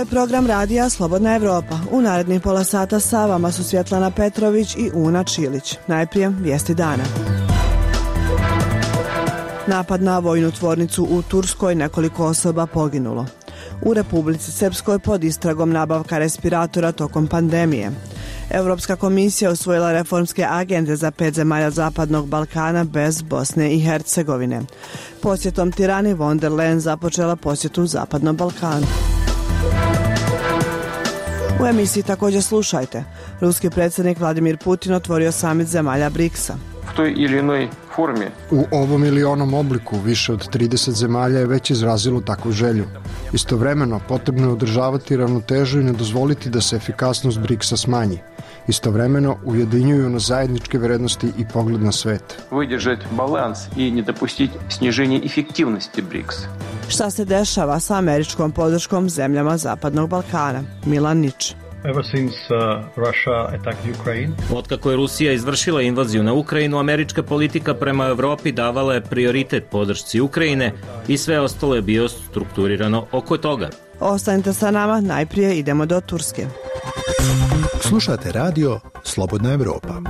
je program radija Slobodna Evropa. U narednih pola sata sa vama su Svjetlana Petrović i Una Čilić. Najprije vijesti dana. Napad na vojnu tvornicu u Turskoj, nekoliko osoba poginulo. U Republici Srpskoj pod istragom nabavka respiratora tokom pandemije. Europska komisija usvojila reformske agende za 5 zemalja Zapadnog Balkana bez Bosne i Hercegovine. Posjetom Tirani von der Leyen započela posjetu Zapadnom Balkanu. U emisiji također slušajte. Ruski predsjednik Vladimir Putin otvorio samit zemalja BRICS-a. U ovom ili onom obliku više od 30 zemalja je već izrazilo takvu želju. Istovremeno potrebno je održavati ravnotežu i ne dozvoliti da se efikasnost BRICS-a smanji. Istovremeno ujedinjuju na zajedničke vrednosti i pogled na svet. Vydržati balans i ne dopustiti sniženje efektivnosti BRICS. Šta se dešava sa američkom podrškom zemljama Zapadnog Balkana? Milan Nič. Ever since Russia attacked Ukraine. Otkako je Rusija izvršila invaziju na Ukrajinu, američka politika prema Evropi davala je prioritet podršci Ukrajine i sve ostalo je bio strukturirano oko toga. Ostanite sa nama, najprije idemo do Turske. Slušate radio Slobodna Evropa.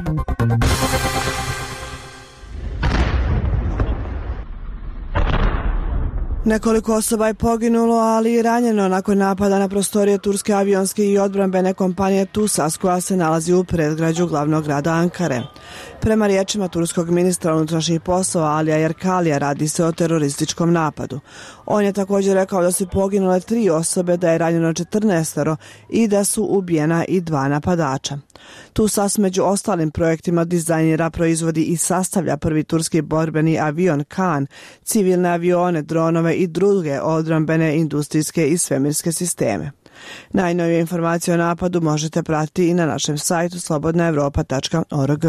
Nekoliko osoba je poginulo, ali i ranjeno nakon napada na prostorije turske avionske i odbrambene kompanije TUSAS, koja se nalazi u predgrađu glavnog grada Ankare. Prema riječima turskog ministra unutrašnjih poslova Alija Yerkalija, radi se o terorističkom napadu. On je također rekao da su poginule 3 osobe, da je ranjeno 14 i da su ubijena i 2 napadača. TUSAS među ostalim projektima dizajnira, proizvodi i sastavlja prvi turski borbeni avion Kan, civilne avione, dronove i druge odbrambene, industrijske i svemirske sisteme. Najnovije informacije o napadu možete pratiti i na našem sajtu slobodnaevropa.org.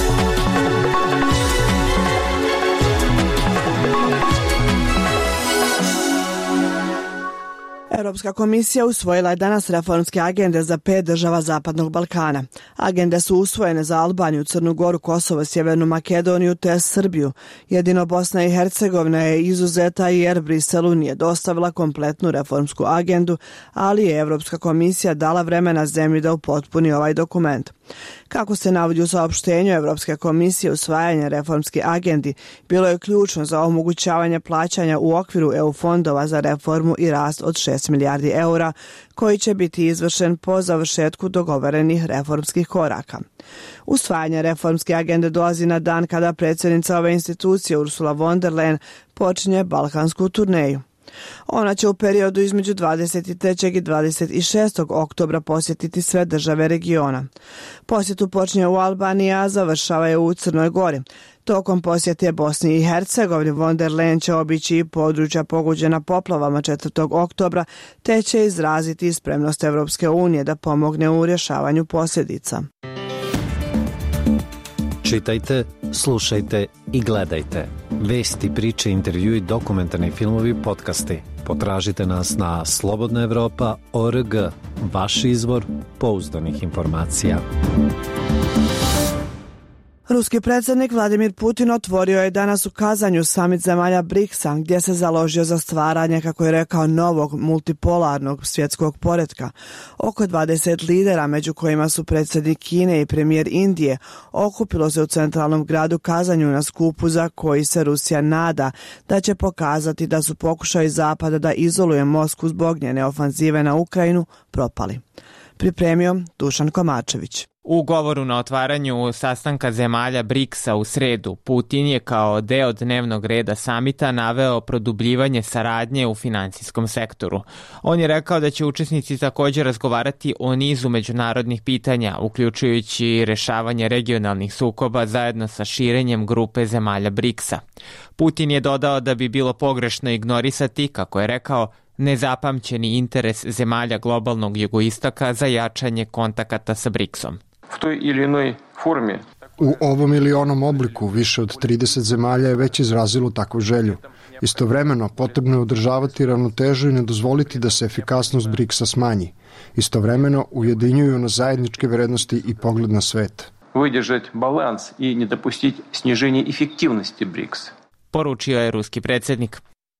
Europska komisija usvojila je danas reformske agende za 5 država Zapadnog Balkana. Agende su usvojene za Albaniju, Crnu Goru, Kosovo, Sjevernu Makedoniju te Srbiju. Jedino Bosna i Hercegovina je izuzeta jer Briselu nije dostavila kompletnu reformsku agendu, ali je Europska komisija dala vremena zemlji da upotpuni ovaj dokument. Kako se navodi u saopštenju Europske komisije, usvajanje reformske agendi bilo je ključno za omogućavanje plaćanja u okviru EU fondova za reformu i rast od 6 milijardi eura, koji će biti izvršen po završetku dogovorenih reformskih koraka. Usvajanje reformske agende dolazi na dan kada predsjednica ove institucije Ursula von der Leyen počinje balkansku turneju. Ona će u periodu između 23. i 26. oktobra posjetiti sve države regiona. Posjetu počinje u Albaniji, a završava je u Crnoj Gori. Tokom posjete Bosni i Hercegovini von der Leyen će obići područja pogođena poplavama 4. oktobra, te će izraziti spremnost Evropske unije da pomogne u rješavanju posljedica. Čitajte, slušajte i gledajte. Vesti, priče, intervjui, dokumentarni filmovi, podcasti. Potražite nas na slobodnaevropa.org, vaš izvor pouzdanih informacija. Ruski predsjednik Vladimir Putin otvorio je danas u Kazanju samit zemalja BRICS-a, gdje se založio za stvaranje, kako je rekao, novog multipolarnog svjetskog poretka. Oko 20 lidera, među kojima su predsjednik Kine i premijer Indije, okupilo se u centralnom gradu Kazanju na skupu za koji se Rusija nada da će pokazati da su pokušaji Zapada da izoluje Moskvu zbog njene ofanzive na Ukrajinu propali. Pripremio Dušan Komačević. U govoru na otvaranju sastanka zemalja BRICS-a u sredu, Putin je kao deo dnevnog reda samita naveo produbljivanje saradnje u finansijskom sektoru. On je rekao da će učesnici također razgovarati o nizu međunarodnih pitanja, uključujući rešavanje regionalnih sukoba zajedno sa širenjem grupe zemalja BRICS-a. Putin je dodao da bi bilo pogrešno ignorisati, kako je rekao, nezapamćeni interes zemalja globalnog jugoistoka za jačanje kontakata sa BRICS-om. U ovom ili onom obliku više od 30 zemalja je već izrazilo takvu želju. Istovremeno potrebno je održavati ravnotežu i ne dozvoliti da se efikasnost BRICS-a smanji. Istovremeno ujedinjuju na zajedničke vrednosti i pogled na svet. Vydržati balans i ne dopustiti sniženje efektivnosti BRICS. Poručio je ruski predsjednik.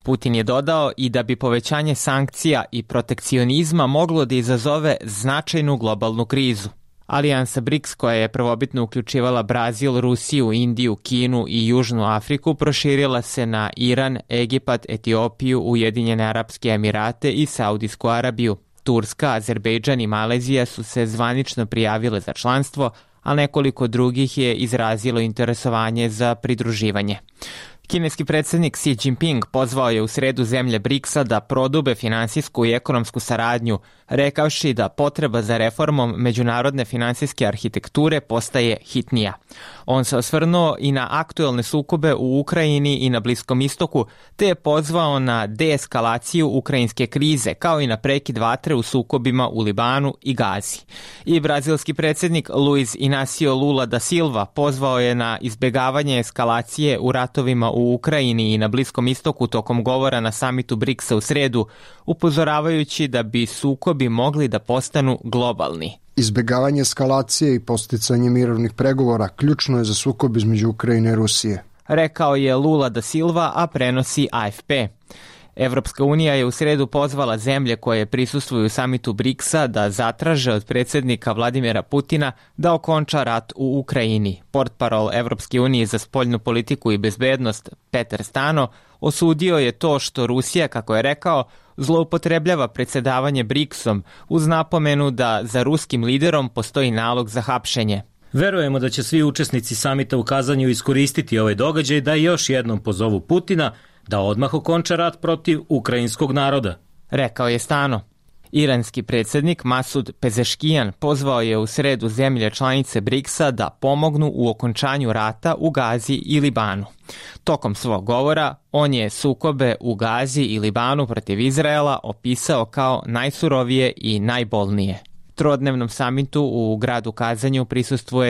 Putin je dodao i da bi povećanje sankcija i protekcionizma moglo da izazove značajnu globalnu krizu. Alijansa BRICS, koja je prvobitno uključivala Brazil, Rusiju, Indiju, Kinu i Južnu Afriku, proširila se na Iran, Egipat, Etiopiju, Ujedinjene Arapske Emirate i Saudijsku Arabiju. Turska, Azerbejdžan i Malezija su se zvanično prijavile za članstvo, a nekoliko drugih je izrazilo interesovanje za pridruživanje. Kineski predsjednik Xi Jinping pozvao je u sredu zemlje BRICS-a da prodube finansijsku i ekonomsku saradnju, rekavši da potreba za reformom međunarodne finansijske arhitekture postaje hitnija. On se osvrnuo i na aktuelne sukobe u Ukrajini i na Bliskom istoku, te je pozvao na deeskalaciju ukrajinske krize, kao i na prekid vatre u sukobima u Libanu i Gazi. I brazilski predsjednik Luiz Inácio Lula da Silva pozvao je na izbjegavanje eskalacije u ratovima u Ukrajini i na Bliskom istoku tokom govora na samitu BRICS-a u sredu, upozoravajući da bi sukobi mogli da postanu globalni. Izbjegavanje eskalacije i posticanje mirovnih pregovora ključno je za sukob između Ukrajine i Rusije, rekao je Lula da Silva, a prenosi AFP. Evropska unija je u sredu pozvala zemlje koje prisustvuju samitu BRICS-a da zatraže od predsjednika Vladimira Putina da okonča rat u Ukrajini. Portparol Evropske unije za spoljnu politiku i bezbednost Peter Stano osudio je to što Rusija, kako je rekao, zloupotrebljava predsjedavanje BRICS-om uz napomenu da za ruskim liderom postoji nalog za hapšenje. Verujemo da će svi učesnici samita u Kazanju iskoristiti ovaj događaj da još jednom pozovu Putina da odmah okonča rat protiv ukrajinskog naroda, rekao je Stano. Iranski predsjednik Masud Pezeškijan pozvao je u sredu zemlje članice BRICS-a da pomognu u okončanju rata u Gazi i Libanu. Tokom svog govora on je sukobe u Gazi i Libanu protiv Izraela opisao kao najsurovije i najbolnije. Trodnevnom samitu u gradu Kazanju prisustvuje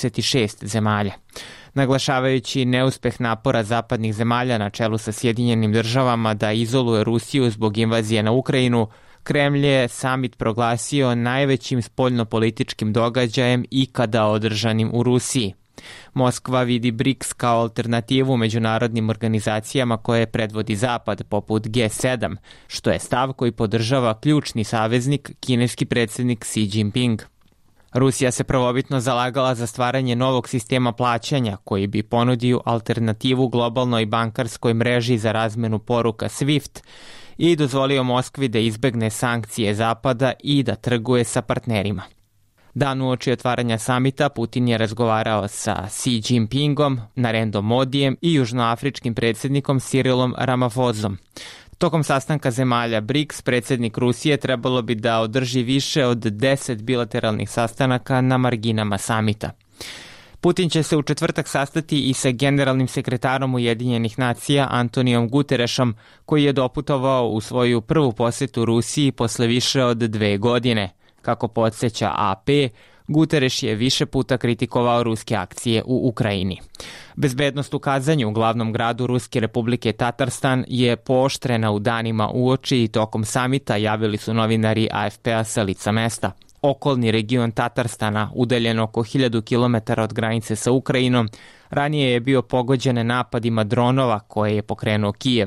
36 zemalja. Naglašavajući neuspeh napora zapadnih zemalja na čelu sa Sjedinjenim državama da izoluje Rusiju zbog invazije na Ukrajinu, Kremlj je samit proglasio najvećim spoljnopolitičkim događajem ikada održanim u Rusiji. Moskva vidi BRICS kao alternativu međunarodnim organizacijama koje predvodi Zapad, poput G7, što je stav koji podržava ključni saveznik, kineski predsjednik Xi Jinping. Rusija se prvobitno zalagala za stvaranje novog sistema plaćanja koji bi ponudio alternativu globalnoj bankarskoj mreži za razmenu poruka SWIFT i dozvolio Moskvi da izbegne sankcije Zapada i da trguje sa partnerima. Dan uoči otvaranja samita Putin je razgovarao sa Xi Jinpingom, Narendom Modijem i južnoafričkim predsjednikom Cyrilom Ramaphosom. Tokom sastanka zemalja BRICS, predsjednik Rusije trebalo bi da održi više od 10 bilateralnih sastanaka na marginama samita. Putin će se u četvrtak sastati i sa generalnim sekretarom Ujedinjenih nacija Antonijom Guterešom, koji je doputovao u svoju prvu posjetu Rusiji posle više od 2 godine. Kako podsjeća AP, Guterres je više puta kritikovao ruske akcije u Ukrajini. Bezbednost u Kazanju, u glavnom gradu Ruske republike Tatarstan, je pooštrena u danima uoči i tokom samita, javili su novinari AFP-a sa lica mesta. Okolni region Tatarstana, udaljen oko 1000 km od granice sa Ukrajinom, ranije je bio pogođen napadima dronova koje je pokrenuo Kijev.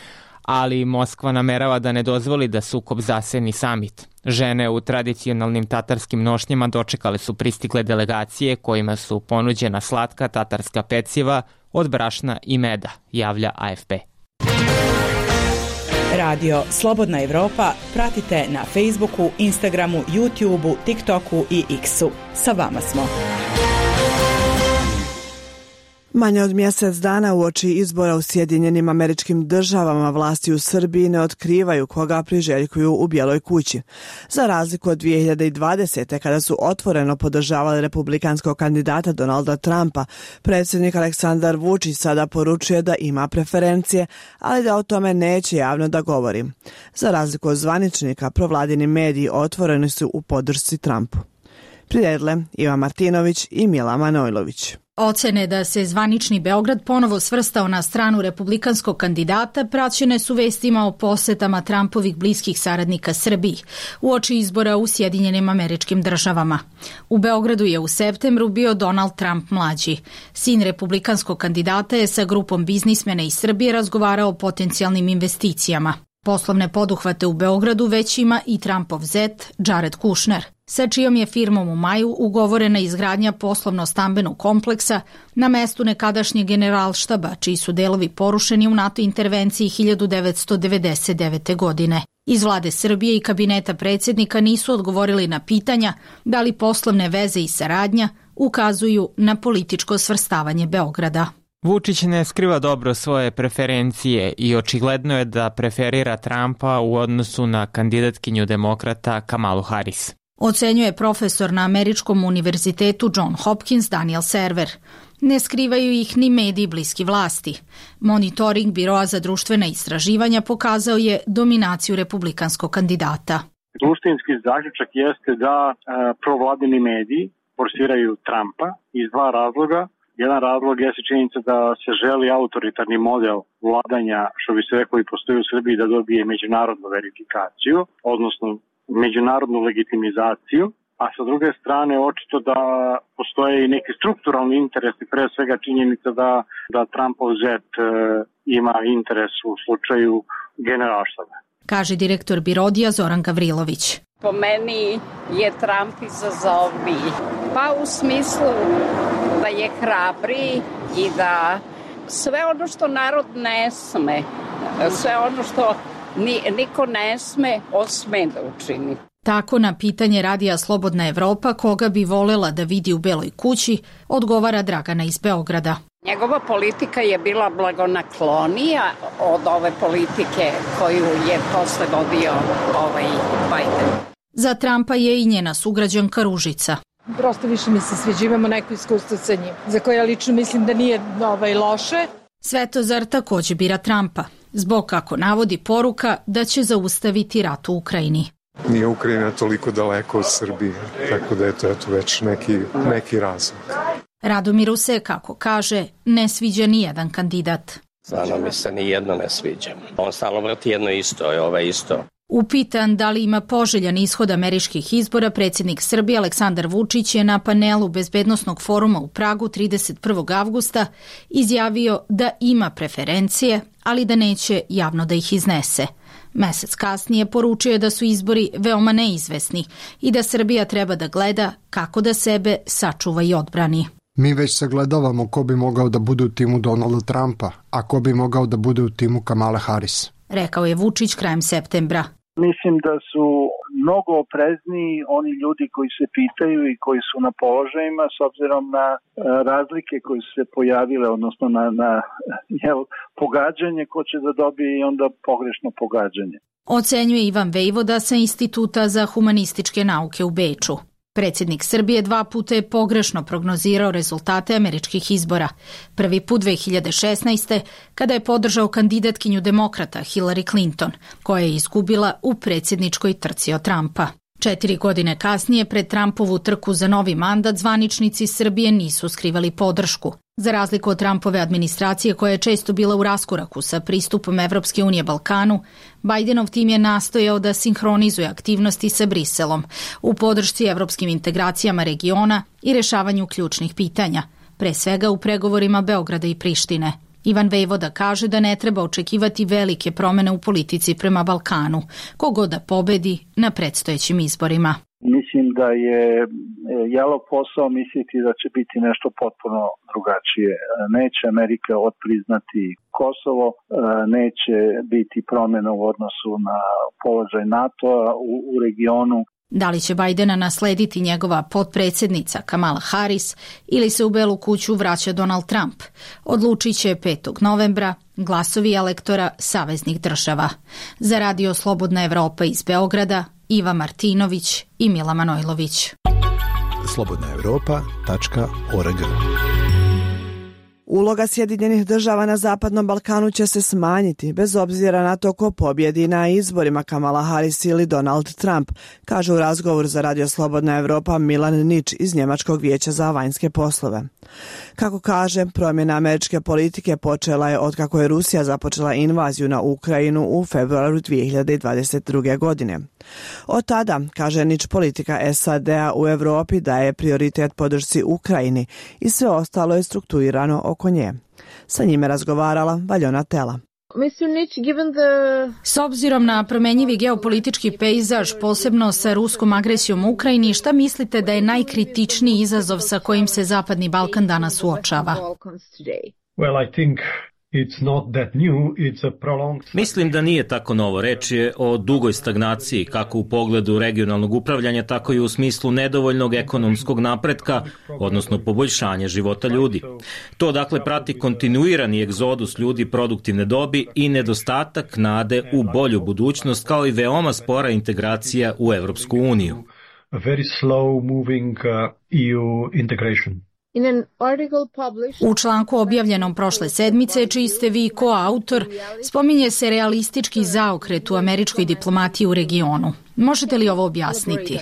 Ali Moskva namerava da ne dozvoli da sukob zaseni samit. Žene u tradicionalnim tatarskim nošnjama dočekale su pristigle delegacije kojima su ponuđena slatka tatarska peciva od brašna i meda, javlja AFP. Radio Slobodna Evropa pratite na Facebooku, Instagramu, YouTubeu, TikToku i X-u. Sa vama smo. Manje od mjesec dana uoči izbora u Sjedinjenim Američkim Državama vlasti u Srbiji ne otkrivaju koga priželjkuju u Bijeloj kući. Za razliku od 2020. kada su otvoreno podržavali republikanskog kandidata Donalda Trumpa, predsjednik Aleksandar Vučić sada poručuje da ima preferencije, ali da o tome neće javno da govori. Za razliku od zvaničnika, provladini mediji otvoreni su u podršci Trumpu. Priredile Iva Martinović i Mila Manojlović. Ocene da se zvanični Beograd ponovo svrstao na stranu republikanskog kandidata praćene su vestima o posetama Trumpovih bliskih saradnika Srbiji uoči izbora u Sjedinjenim Američkim Državama. U Beogradu je u septembru bio Donald Trump mlađi. Sin republikanskog kandidata je sa grupom biznismena iz Srbije razgovarao o potencijalnim investicijama. Poslovne poduhvate u Beogradu već ima i Trumpov zet Jared Kushner, sa čijom je firmom u maju ugovorena izgradnja poslovno-stambenog kompleksa na mestu nekadašnjeg generalštaba, čiji su delovi porušeni u NATO intervenciji 1999. godine. Iz vlade Srbije i kabineta predsjednika nisu odgovorili na pitanja da li poslovne veze i saradnja ukazuju na političko svrstavanje Beograda. Vučić ne skriva dobro svoje preferencije i očigledno je da preferira Trumpa u odnosu na kandidatkinju demokrata Kamalu Harris. Ocenjuje profesor na Američkom univerzitetu John Hopkins Daniel Server. Ne skrivaju ih ni mediji bliski vlasti. Monitoring Biroa za društvena istraživanja pokazao je dominaciju republikanskog kandidata. Suštinski zaključak jeste da provladini mediji forsiraju Trumpa iz dva razloga. Jedan razlog jeste činjenica da se želi autoritarni model vladanja, što bi se rekao i postoji u Srbiji, da dobije međunarodnu verifikaciju, odnosno međunarodnu legitimizaciju, a sa druge strane očito da postoje i neki strukturalni interesi, pre svega činjenica da Trumpov zet ima interes u slučaju generalštaba. Kaže direktor Birodija Zoran Gavrilović. Po meni je Trump izazovniji. Pa u smislu da je hrabriji i da sve ono što narod ne sme, sve ono što niko ne sme, on sme da učini. Tako na pitanje radija Slobodna Evropa koga bi volela da vidi u Beloj kući, odgovara Dragana iz Beograda. Njegova politika je bila blagonaklonija od ove politike koju je posle vodio Biden. Za Trumpa je i njena sugrađanka Ružica. Prosto više mi se sviđa, imamo neko iskustvo sa njim, za koje ja lično mislim da nije loše. Svetozar takođe bira Trumpa, zbog kako navodi poruka da će zaustaviti rat u Ukrajini. Nije Ukrajina toliko daleko od Srbije, tako da je to već neki razlog. Radomiru se, kako kaže, ne sviđa nijedan kandidat. Stvarno mi se nijedno ne sviđa. On stalno vrti jedno isto, je ovaj isto. Upitan da li ima poželjan ishod američkih izbora, predsjednik Srbije Aleksandar Vučić je na panelu Bezbednosnog foruma u Pragu 31. avgusta izjavio da ima preferencije, ali da neće javno da ih iznese. Mesec kasnije poručio je da su izbori veoma neizvesni i da Srbija treba da gleda kako da sebe sačuva i odbrani. Mi već sagledavamo ko bi mogao da bude u timu Donalda Trumpa, a ko bi mogao da bude u timu Kamale Harris, rekao je Vučić krajem septembra. Mislim da su mnogo oprezniji oni ljudi koji se pitaju i koji su na položajima s obzirom na razlike koje su se pojavile, odnosno na pogađanje ko će da dobije i onda pogrešno pogađanje. Ocenjuje Ivan Vejvoda sa Instituta za humanističke nauke u Beču. Predsjednik Srbije 2 puta je pogrešno prognozirao rezultate američkih izbora. Prvi put 2016. kada je podržao kandidatkinju demokrata Hillary Clinton, koja je izgubila u predsjedničkoj trci od Trumpa. 4 godine kasnije, pred Trumpovu trku za novi mandat, zvaničnici Srbije nisu skrivali podršku. Za razliku od Trumpove administracije, koja je često bila u raskoraku sa pristupom Evropske unije Balkanu, Bidenov tim je nastojao da sinhronizuje aktivnosti sa Briselom u podršci evropskim integracijama regiona i rešavanju ključnih pitanja, pre svega u pregovorima Beograda i Prištine. Ivan Vejvoda kaže da ne treba očekivati velike promene u politici prema Balkanu, kogod da pobedi na predstojećim izborima. Mislim da je jalov posao misliti da će biti nešto potpuno drugačije. Neće Amerika odpriznati Kosovo, neće biti promjena u odnosu na položaj NATO-a u regionu. Da li će Bidena naslediti njegova potpredsjednica Kamala Harris ili se u Belu kuću vraća Donald Trump, odlučit će 5. novembra glasovi elektora saveznih država. Za Radio Slobodna Evropa iz Beograda, Iva Martinović i Mila Manojlović. slobodnaevropa.org. Uloga Sjedinjenih država na Zapadnom Balkanu će se smanjiti, bez obzira na to ko pobjedi na izborima, Kamala Harris ili Donald Trump, kaže u razgovoru za Radio Slobodna Evropa Milan Nič iz Njemačkog vijeća za vanjske poslove. Kako kaže, promjena američke politike počela je otkako je Rusija započela invaziju na Ukrajinu u februaru 2022. godine. Od tada, kaže Nič, politika SAD-a u Evropi daje prioritet podršci Ukrajini i sve ostalo je strukturirano oko nje. Sa njime razgovarala Valjona Tela. S obzirom na promenjivi geopolitički pejzaž, posebno sa ruskom agresijom u Ukrajini, šta mislite da je najkritičniji izazov sa kojim se Zapadni Balkan danas suočava? Mislim da nije tako novo. Reč je o dugoj stagnaciji, kako u pogledu regionalnog upravljanja, tako i u smislu nedovoljnog ekonomskog napretka, odnosno poboljšanja života ljudi. To dakle prati kontinuirani egzodus ljudi produktivne dobi i nedostatak nade u bolju budućnost, kao i veoma spora integracija u Evropsku uniju. U članku objavljenom prošle sedmice, čiji ste vi koautor, spominje se realistički zaokret u američkoj diplomatiji u regionu. Možete li ovo objasniti?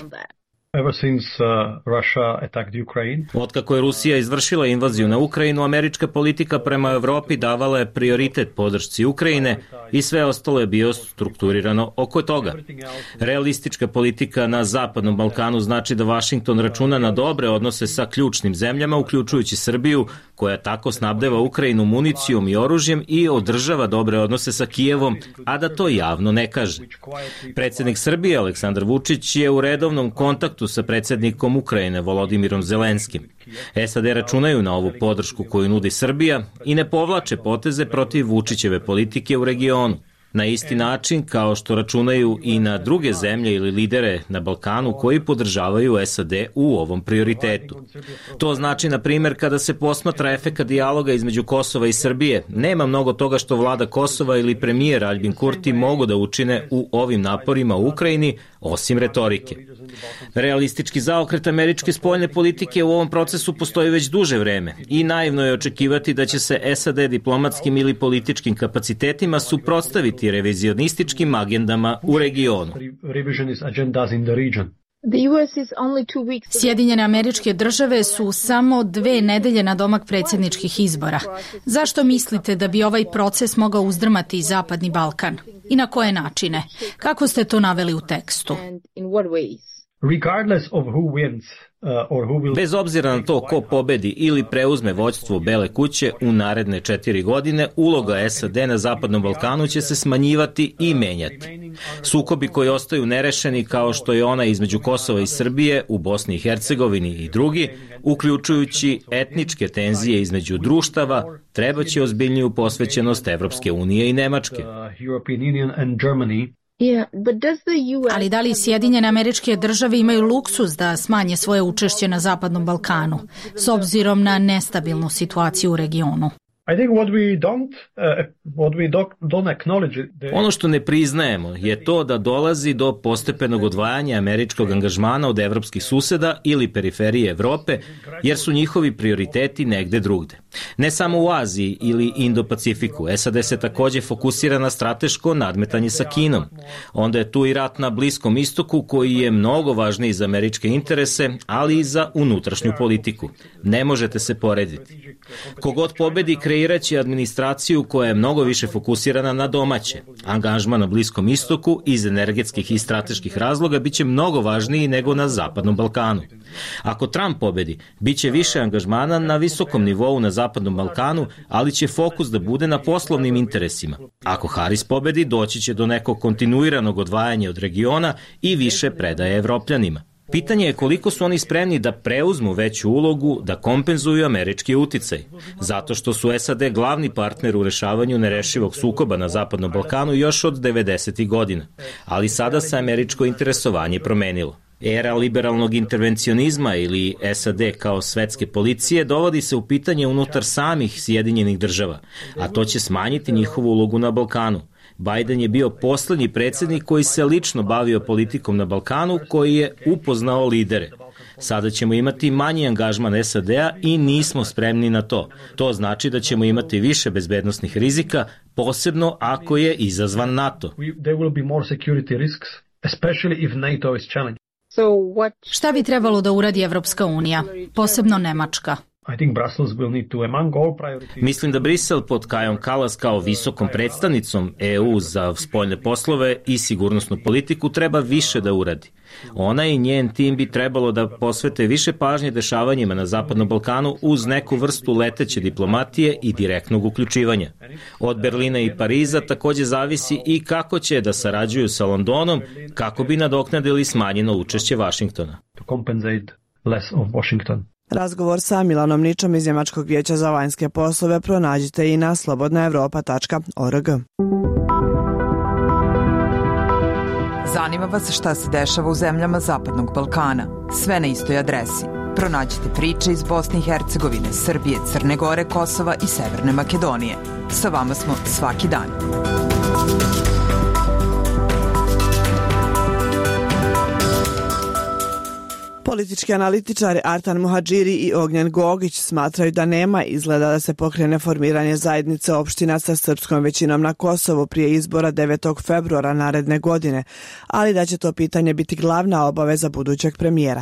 Otkako je Rusija izvršila invaziju na Ukrajinu, američka politika prema Evropi davala je prioritet podršci Ukrajine i sve ostalo je bio strukturirano oko toga. Realistička politika na Zapadnom Balkanu znači da Vašington računa na dobre odnose sa ključnim zemljama, uključujući Srbiju, koja tako snabdeva Ukrajinu municijom i oružjem i održava dobre odnose sa Kijevom, a da to javno ne kaže. Predsjednik Srbije Aleksandar Vučić je u redovnom kontaktu sa predsjednikom Ukrajine Volodimirom Zelenskim. SAD računaju na ovu podršku koju nudi Srbija i ne povlače poteze protiv Vučićeve politike u regionu. Na isti način kao što računaju i na druge zemlje ili lidere na Balkanu koji podržavaju SAD u ovom prioritetu. To znači, na primjer, kada se posmatra efekat dijaloga između Kosova i Srbije, nema mnogo toga što vlada Kosova ili premijer Aljbin Kurti mogu da učine u ovim naporima u Ukrajini, osim retorike. Realistički zaokret američke spoljne politike u ovom procesu postoji već duže vreme i naivno je očekivati da će se SAD diplomatskim ili političkim kapacitetima suprotstaviti revizionističkim agendama u regionu. Sjedinjene Američke Države su samo 2 nedelje na domak predsjedničkih izbora. Zašto mislite da bi ovaj proces mogao uzdrmati Zapadni Balkan? I na koje načine? Kako ste to naveli u tekstu? Bez obzira na to ko pobedi ili preuzme vođstvo Bele kuće u naredne 4 godine, uloga SAD na Zapadnom Balkanu će se smanjivati i menjati. Sukobi koji ostaju nerešeni, kao što je ona između Kosova i Srbije, u Bosni i Hercegovini i drugi, uključujući etničke tenzije između društava, trebaće ozbiljniju posvećenost Evropske unije i Nemačke. Ali da li Sjedinjene Američke Države imaju luksuz da smanje svoje učešće na Zapadnom Balkanu, s obzirom na nestabilnu situaciju u regionu? Ono što ne priznajemo je to da dolazi do postepenog odvajanja američkog angažmana od evropskih suseda ili periferije Evrope, jer su njihovi prioriteti negde drugde. Ne samo u Aziji ili Indo-Pacifiku, SAD se takođe fokusira na strateško nadmetanje sa Kinom. Onda je tu i rat na Bliskom istoku, koji je mnogo važniji za američke interese, ali i za unutrašnju politiku. Ne možete se porediti. Kogod pobedi, kreiraće administraciju koja je mnogo više fokusirana na domaće. Angažman na Bliskom istoku iz energetskih i strateških razloga biće mnogo važniji nego na Zapadnom Balkanu. Ako Trump pobedi, biće više angažmana na visokom nivou na Zapadnom Balkanu, ali će fokus da bude na poslovnim interesima. Ako Harris pobedi, doći će do nekog kontinuiranog odvajanja od regiona i više predaje Evropljanima. Pitanje je koliko su oni spremni da preuzmu veću ulogu, da kompenzuju američki uticaj, zato što su SAD glavni partner u rešavanju nerešivog sukoba na Zapadnom Balkanu još od 90. godina, ali sada se američko interesovanje promenilo. Era liberalnog intervencionizma ili SAD kao svetske policije dovodi se u pitanje unutar samih Sjedinjenih država, a to će smanjiti njihovu ulogu na Balkanu. Biden je bio poslednji predsjednik koji se lično bavio politikom na Balkanu, koji je upoznao lidere. Sada ćemo imati manji angažman SAD-a i nismo spremni na to. To znači da ćemo imati više bezbednosnih rizika, posebno ako je izazvan NATO. There will be more security risks, especially if NATO is challenged. Šta bi trebalo da uradi Evropska unija, posebno Nemačka? Mislim da Brisel pod Kajom Kalas kao visokom predstavnicom EU za spoljne poslove i sigurnosnu politiku treba više da uradi. Ona i njen tim bi trebalo da posvete više pažnje dešavanjima na Zapadnom Balkanu uz neku vrstu leteće diplomatije i direktnog uključivanja. Od Berlina i Pariza takođe zavisi i kako će da sarađuju sa Londonom kako bi nadoknadili smanjeno učešće Vašingtona. Razgovor sa Milanom Ničom iz Njemačkog vijeća za vanjske poslove pronađite i na slobodnaevropa.org. Zanima vas šta se dešava u zemljama Zapadnog Balkana? Sve na istoj adresi. Pronađite priče iz Bosne i Hercegovine, Srbije, Crne Gore, Kosova i Severne Makedonije. Sa vama smo svaki dan. Politički analitičari Artan Muhadžiri i Ognjen Gogić smatraju da nema izgleda da se pokrene formiranje zajednice opština sa srpskom većinom na Kosovu prije izbora 9. februara naredne godine, ali da će to pitanje biti glavna obaveza budućeg premijera.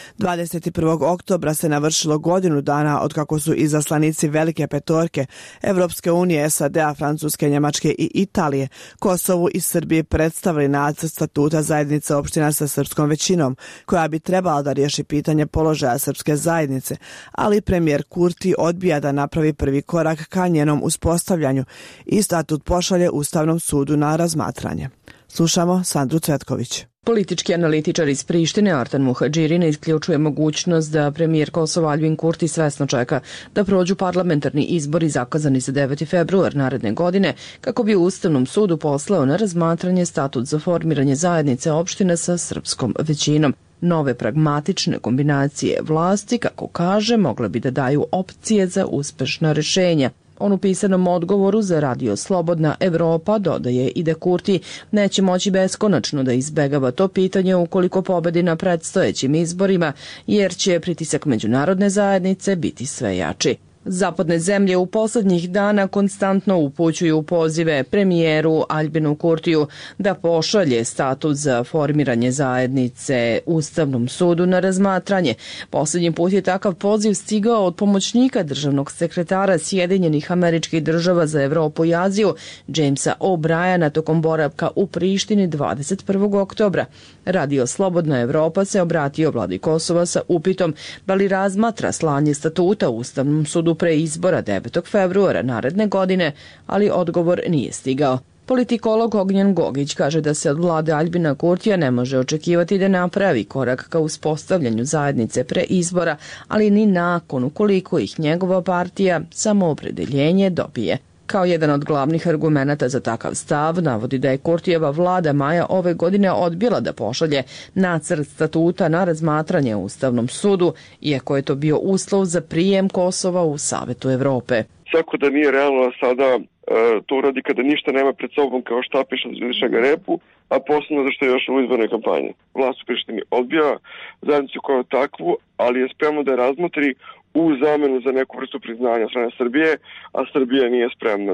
21. oktobra se navršilo godinu dana od kako su izaslanici Velike petorke Evropske unije, SAD-a, Francuske, Njemačke i Italije Kosovu i Srbiji predstavili nacrt statuta zajednice opština sa srpskom većinom, koja bi trebala da riješi pitanje položaja srpske zajednice, ali premijer Kurti odbija da napravi prvi korak ka njenom uspostavljanju i statut pošalje Ustavnom sudu na razmatranje. Slušamo Sandru Cvetković. Politički analitičar iz Prištine Artan Muhadžiri ne isključuje mogućnost da premijer Kosova Aljbin Kurti svesno čeka da prođu parlamentarni izbori zakazani za 9. februar naredne godine kako bi u Ustavnom sudu poslao na razmatranje statut za formiranje zajednice opština sa srpskom većinom. Nove pragmatične kombinacije vlasti, kako kaže, mogle bi da daju opcije za uspešna rešenja. On u pisanom odgovoru za Radio Slobodna Evropa dodaje i da Kurti neće moći beskonačno da izbegava to pitanje ukoliko pobedi na predstojećim izborima, jer će pritisak međunarodne zajednice biti sve jači. Zapadne zemlje u poslednjih dana konstantno upućuju pozive premijeru Aljbinu Kurtiju da pošalje statut za formiranje zajednice Ustavnom sudu na razmatranje. Poslednji put je takav poziv stigao od pomoćnika državnog sekretara Sjedinjenih Američkih Država za Evropu i Aziju, Jamesa O'Briana, tokom boravka u Prištini 21. oktobra. Radio Slobodna Evropa se obratio vladi Kosova sa upitom da li razmatra slanje statuta Ustavnom sudu pre izbora 9. februara naredne godine, ali odgovor nije stigao. Politikolog Ognjen Gogić kaže da se od vlade Aljbina Kurtija ne može očekivati da napravi korak ka uspostavljanju zajednice pre izbora, ali ni nakon ukoliko ih njegova partija Samoopredeljenje dobije. Kao jedan od glavnih argumenata za takav stav navodi da je Kurtijeva vlada maja ove godine odbila da pošalje nacrt statuta na razmatranje u Ustavnom sudu, iako je to bio uslov za prijem Kosova u Savetu Evrope. Svako da nije realno sada to uradi kada ništa nema pred sobom kao štapiš od izvršega repu, a posebno da što je još u izbornoj kampanji. Vlast u Prištini odbija zajednicu kao takvu, ali je spremno da je razmotri u zamenu za neku vrstu priznanja strane Srbije, a Srbija nije spremna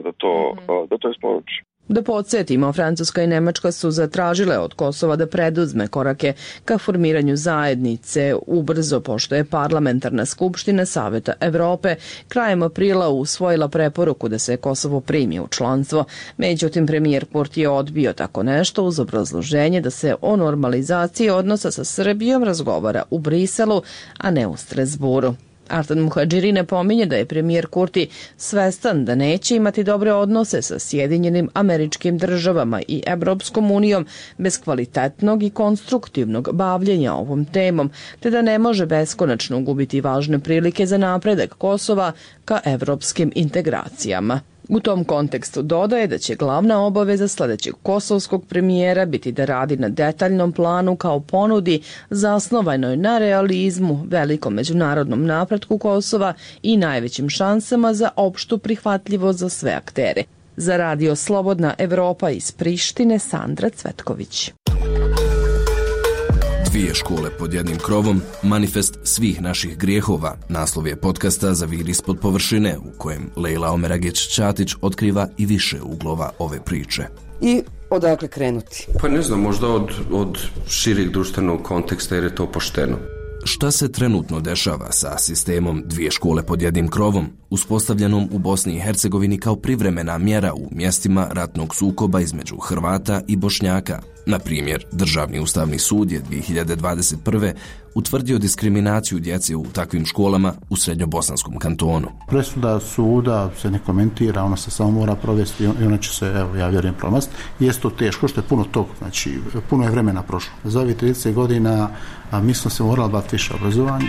da to isporuči. Da podsjetimo, Francuska i Nemačka su zatražile od Kosova da preduzme korake ka formiranju zajednice ubrzo, pošto je parlamentarna skupština Saveta Evrope krajem aprila usvojila preporuku da se Kosovo primi u članstvo. Međutim, premijer Kurti je odbio tako nešto uz obrazloženje da se o normalizaciji odnosa sa Srbijom razgovara u Briselu, a ne u Strasburu. Artan Muhadžiri ne pominje da je premijer Kurti svestan da neće imati dobre odnose sa Sjedinjenim Američkim Državama i Evropskom unijom bez kvalitetnog i konstruktivnog bavljenja ovom temom, te da ne može beskonačno gubiti važne prilike za napredak Kosova ka evropskim integracijama. U tom kontekstu dodaje da će glavna obaveza sledećeg kosovskog premijera biti da radi na detaljnom planu kao ponudi zasnovanoj na realizmu, velikom međunarodnom napretku Kosova i najvećim šansama za opštu prihvatljivost za sve aktere. Za Radio Slobodna Evropa iz Prištine, Sandra Cvetković. Dvije škole pod jednim krovom, manifest svih naših grijehova, naslov je podcasta Za vir ispod površine, u kojem Lejla Omeragić-Ćatić otkriva i više uglova ove priče. I odakle krenuti? Pa ne znam, možda od širih društvenog konteksta, jer je to pošteno. Šta se trenutno dešava sa sistemom Dvije škole pod jednim krovom, uspostavljenom u Bosni i Hercegovini kao privremena mjera u mjestima ratnog sukoba između Hrvata i Bošnjaka? Na primjer, Državni ustavni sud je 2021. utvrdio diskriminaciju djece u takvim školama u Srednjobosanskom kantonu. Presuda suda se ne komentira, ona se samo mora provesti i ona će se, ja vjerujem, promasti. Jeste to teško, što je puno tog, znači puno je vremena prošlo. Za ovih 30 godina mi smo se morali baviti više obrazovanje.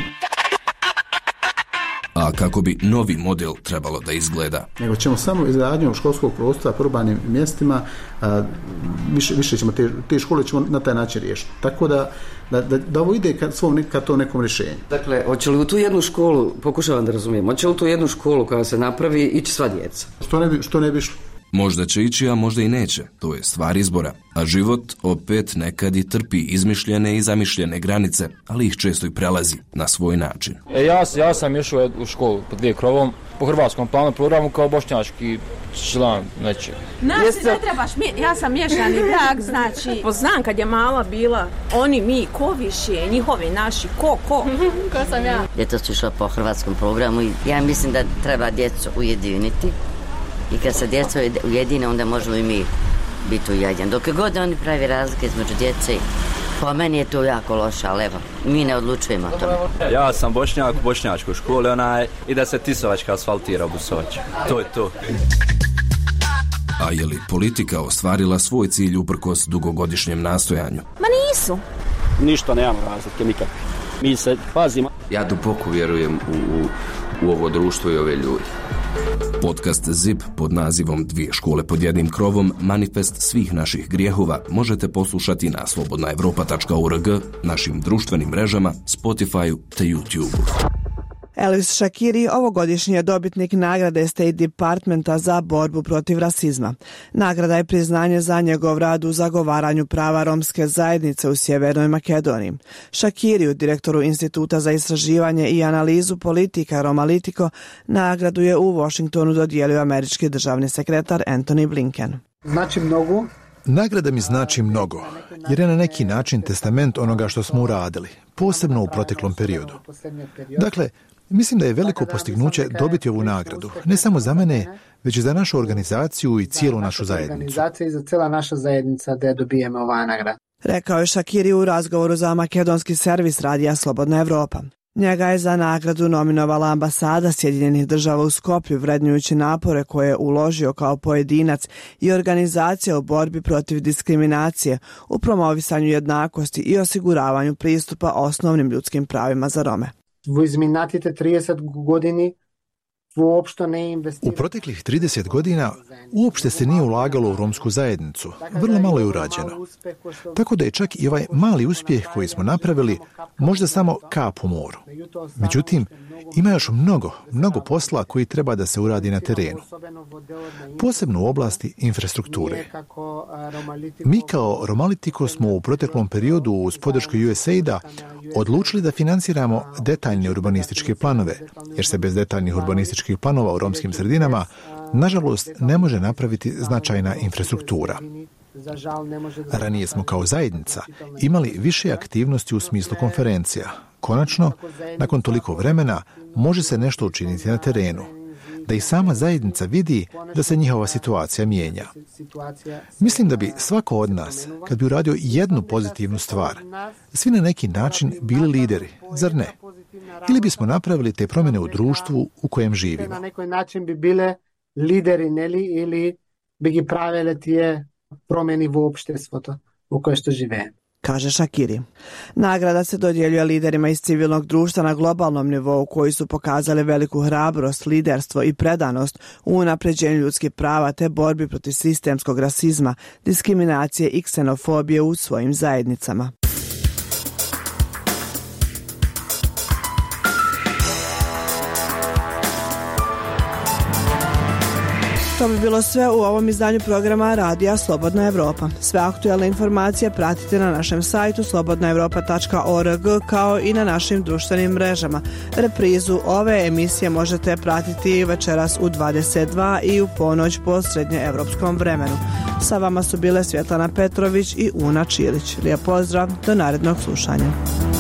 A kako bi novi model trebalo da izgleda? Nego ćemo samo izgradnjom školskog prostora po urbanim mjestima, više ćemo te škole ćemo na taj način riješiti. Tako da ovo ide ka to nekom rješenju. Dakle, hoće li u tu jednu školu, pokušavam da razumijem, hoće li u tu jednu školu koja se napravi ići sva djeca? Što ne bi išlo? Možda će ići, a možda i neće. To je stvar izbora. A život opet nekad i trpi izmišljene i zamišljene granice, ali ih često i prelazi na svoj način. Ja sam išao u školu pod dvije krovom, po hrvatskom planu programu kao bošnjački član nečeg. Nas ne trebaš, ja sam miješani brak, znači, znam kad je mala bila, oni, mi, ko više, njihovi, naši, ko? Ko sam ja? Djeca su išla po hrvatskom programu i ja mislim da treba djecu ujediniti. I kad se djeca ujedine, onda možemo i mi biti ujedinjeni. Dok god oni pravi razlike između djece, po meni je to jako loše, ali evo, mi ne odlučujemo o tome. Ja sam Bošnjak u bošnjačkoj školi, i da se Tisovačka asfaltira u Busovaču. To je to. A je li politika ostvarila svoj cilj uprkos dugogodišnjem nastojanju? Ma nisu. Ništa nemamo razlike, nikakve. Mi se pazimo. Ja duboko vjerujem u ovo društvo i ove ljudi. Podcast ZIP pod nazivom Dvije škole pod jednim krovom, manifest svih naših grijehova, možete poslušati na slobodnaevropa.org, našim društvenim mrežama, Spotify te YouTube. Elvis Shakiri ovogodišnji je dobitnik nagrade State Departmenta za borbu protiv rasizma. Nagrada je priznanje za njegov rad u zagovaranju prava romske zajednice u Sjevernoj Makedoniji. Shakiriju, direktoru Instituta za istraživanje i analizu politika Romalitico, nagradu je u Washingtonu dodijelio američki državni sekretar Antony Blinken. Znači mnogo. Nagrada mi znači mnogo, jer je na neki način testament onoga što smo uradili, posebno u proteklom periodu. Dakle, mislim da je veliko postignuće dobiti ovu nagradu, ne samo za mene, već i za našu organizaciju i cijelu našu zajednicu. Organizacija i za cijela naša zajednica da je dobijemo ova nagrada. Rekao je Shakiri u razgovoru za makedonski servis radija Slobodna Evropa. Njega je za nagradu nominovala ambasada Sjedinjenih država u Skoplju, vrednujući napore koje je uložio kao pojedinac i organizacija u borbi protiv diskriminacije, u promovisanju jednakosti i osiguravanju pristupa osnovnim ljudskim pravima za Rome. U izminatite 30 godini uopšte ne investirate. U proteklih 30 godina uopšte se nije ulagalo u romsku zajednicu. Vrlo malo je urađeno. Tako da je čak i ovaj mali uspjeh koji smo napravili možda samo kap u moru. Međutim, ima još mnogo posla koji treba da se uradi na terenu. Posebno u oblasti infrastrukture. Mi kao Romalitico smo u proteklom periodu uz podršku USAID-a odlučili da financiramo detaljne urbanističke planove, jer se bez detaljnih urbanističkih planova u romskim sredinama, nažalost, ne može napraviti značajna infrastruktura. Ranije smo kao zajednica imali više aktivnosti u smislu konferencija. Konačno, nakon toliko vremena, može se nešto učiniti na terenu, da i sama zajednica vidi da se njihova situacija mijenja. Mislim da bi svako od nas, kad bi uradio jednu pozitivnu stvar, svi na neki način bili lideri, zar ne? Ili bismo napravili te promjene u društvu u kojem živimo. Na neki način bi bile lideri, ili bi gi pravile tije promjeni u opštestvu u koje što žive. Kaže Shakiri. Nagrada se dodjeljuje liderima iz civilnog društva na globalnom nivou koji su pokazali veliku hrabrost, liderstvo i predanost u unapređenju ljudskih prava te borbi protiv sistemskog rasizma, diskriminacije i ksenofobije u svojim zajednicama. To bi bilo sve u ovom izdanju programa Radija Slobodna Evropa. Sve aktuelne informacije pratite na našem sajtu slobodnaevropa.org kao i na našim društvenim mrežama. Reprizu ove emisije možete pratiti večeras u 22 i u ponoć po srednjeevropskom vremenu. Sa vama su bile Svjetlana Petrović i Una Čilić. Lijep pozdrav, do narednog slušanja.